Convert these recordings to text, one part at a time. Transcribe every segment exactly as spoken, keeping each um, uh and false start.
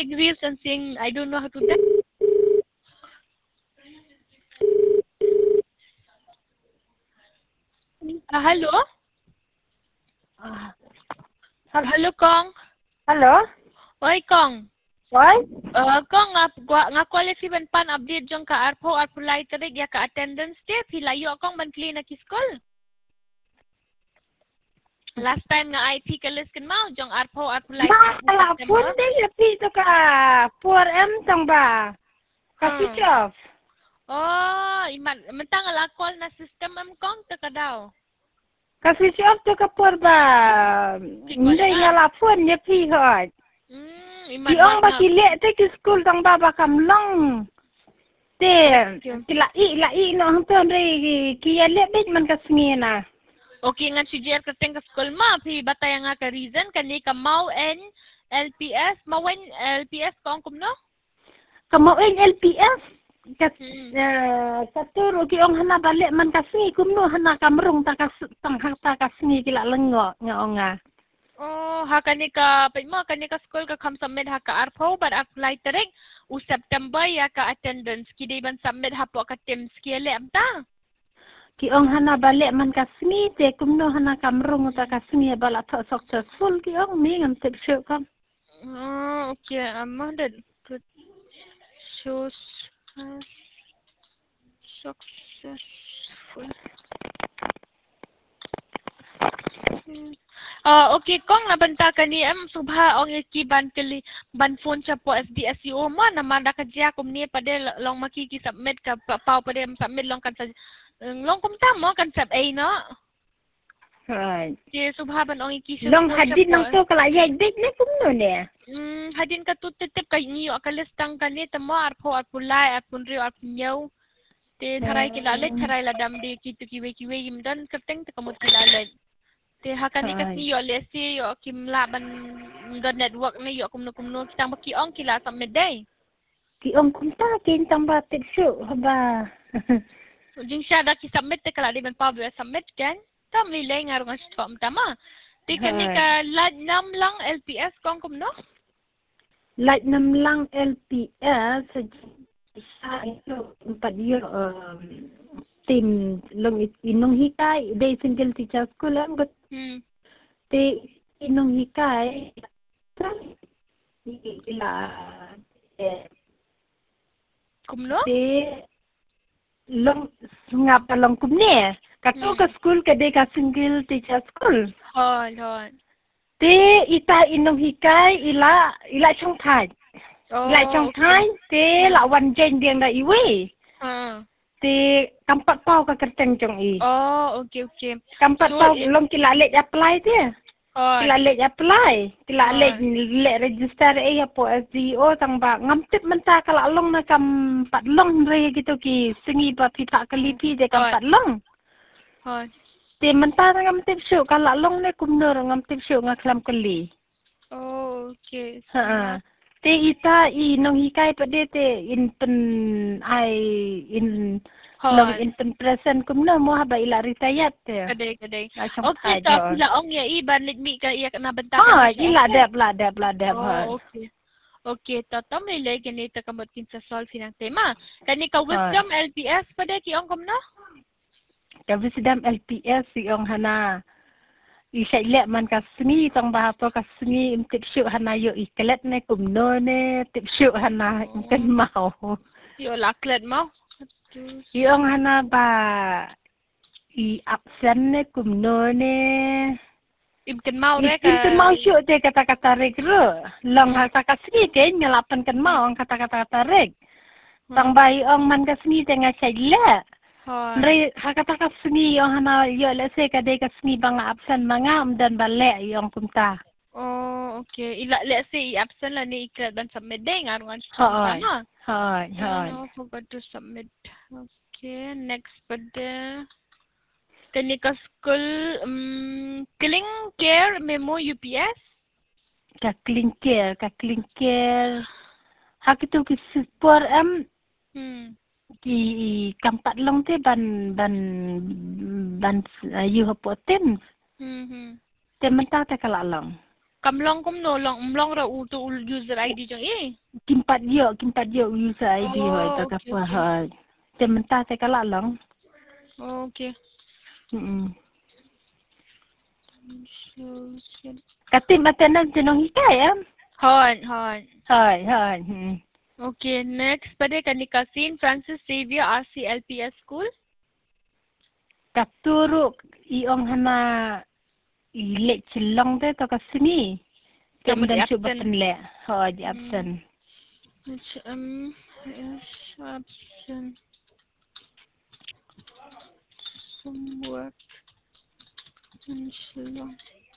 making reels and saying I don't know how to dance. Uh, hello? Ah. Hello, Kong. Hello? Oi, Kong. What? Uh, Kong, nga, gua, nga quality ban pan update jong ka arpo arpulay tarig ya ka attendance day. Hilayo Kong ban clean na kiskol. Last time nga I P kalis kan mau jong arpo arpulay Ma, pun deh ya pi tu ka four M tang ba. Ka switch off. Oh, iman mentang ala call na system am Kong ta ka daw. Ka switch off tu ka por ba. Hindi ngala phone ya pi hot. Hmm, Di ong ba kile te ki school tang ba ba kam long. Te tila i la i no hang ton re ki ya le bit man ka sngi na. Okay nga si Jer ka teng ka school ma pi batay nga ka reason kani ka mau en L P S mawen L P S kong kumno? Kamauin L P S. Kat satu ki ong hana balik man ka sngi kumno hana kamrung ta ka tang ta ka sngi kila lengo nga onga. Oh, ha kani ka pa mo kani ka school ka kam submit ha ka arpo but apply tarik u September ya ka attendance kidi ban submit ha po ka tim skele amta. Ki ong hana balik man ka sngi te kumno hana kamrung ta ka sngi bala ta successful ki ong mi ngam tip syuk kam. Oh, okay. Amah that good shows us successful. Ah, uh, okay, kong nabanta kani am subha ong iki ban kali ban phone siya po S D S U mo naman da kadya kumni pade long makiki submit ka pau pade submit long kan sa long kum tamo kan sab A no. Right. Di subha ban ong iki siya Long hadin nang to kala yai big ne kumno ne. Hmm, hadin ka tutitip kay niyo akalistang kani tamo arpo arpulay arpunrio arpunyaw. Te tharay kilalit tharay ladam di kitu kiwe kiwe yimdan kateng te kamot kilalit. Te hakani kasi yo lesi yo kimla ban the network ni yo kumno kumno kitang bakiong kila sa midday. Ki ong kumta kin tamba tip syuk ba. Jing siya da ki submit te kala di ban pa submit kan. Tam ni lay nga nga stop tama. Te kani ka lad nam lang L P S kong kumno. Lad nam lang L P S sa ito empat yo um, tim long inong hikay day single teacher school ang got. Hmm. Te inong hikay ila eh kumno? Te long nga pa long kumne. Kato ka school ka day ka single teacher school. Hon hon. Te ita inong hikay ila ila chong thai. Oh, Ila chong thai te la wan jen diang da iwe. Ha. Te kampat pau ka kerteng chong i. Oh, okay okay. Kampat So, pau it- long kila let apply dia. Hon. Kila let apply. Kila Ah. let let register eh po S D O tang ba ngamtip menta kala long na kam pat long re gitu ki singi pa pita kalipi de kam pat long. Hon. Te menta ngamtip syuk kala long ne kumno ngamtip syuk ngaklam kali. Oh, okay. Ha. Te ita i nong hikai pa de te in pen ai in long in pen present kumno mo haba ila retayat te. Kadai kadai. Okay, Okay, ta pila ong ya iban lidmi ka iya na banta. Ha, ila dep la dep la dep ha. Oh, okay. Okay, tatam nilay ganito kamot kin sa solve ng tema. Kani ka wisdom L P S pa de ki ong kumno? Ka wisdom L P S si ong hana. Isay le man ka sngi tong bahapo ka sngi im tip syuk hana yo ikelet ne kumno ne tip syuk hana kan mau. Yo laklet mo. Yung hana ba i absent ne kumno ne Imkan mau re ka. Imkan mau syuk te kata-kata rek ro. Long kata ka sngi ke ngelapan kan mau ang kata-kata rek. Tang bai ong man ka sngi te ngasay le. Re hakata ka sngi yung hana yo let's say ka de ka sngi bang absent mga dan balik yung kumta. Oh, okay. Ila let's say absent la ni iklat ban submit day ngarungan sa Hoy. tama. Hoy, hoy. No, forgot to submit. Okay, next pada kani ka school um, Kling Care Memo U P S. Ka klingker, ka klingker. Hak itu ki support am Hmm. ki kampat long te ban ban ban uh, you hapo tem. Hmm. hmm. Tem menta te kala long. Kamlong kum no long umlong ra u to user I D jong eh. Kimpat yo, kimpat yo user I D hoi tak apa hoi. Sementara saya kalah long. Okay. Hmm. Katim matanan jenong hikai ya? Hon, hon. Hoi, hoi. Hmm. Okay, next pada kanika Saint Francis Xavier R C L P S School. Katuruk iong hana ilek celong tu to kasini. Kamu di Kemudian cuba absent. penlek. Hoi di absent. Hmm. Yes, absent. Some work. Inshallah.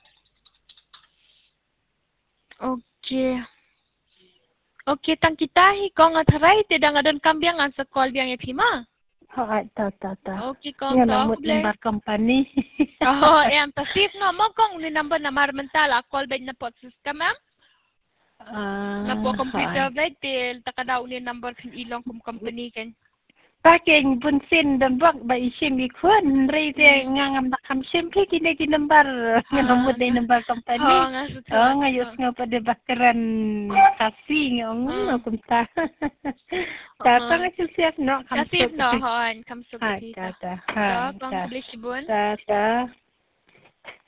Okay. Okay, tang kita hi kong atharai te dang adan kambiang an sekolah biang e phima. Hoi, ta ta ta. Okay, kong Yang to namut boleh. number company. Oh, em tasip no mo kong ni number na marmental a call back na pot system am. Ah. Na po computer back til takadaw ni number kin ilong kum company ken. Pakai bunsin dan buat bayi sim ikut rei dia ngangam nak kam sim pi kini kini number ngamut dei number company. Oh, ngasu tu. Oh ngayus ngapa de bakaran kasih ngong akum ta. Ta ta ngacil siap no kam Tasip no hon kam su Ha kita. ta ta. Ha, Ha kong ta. boleh sibun. Ta ta.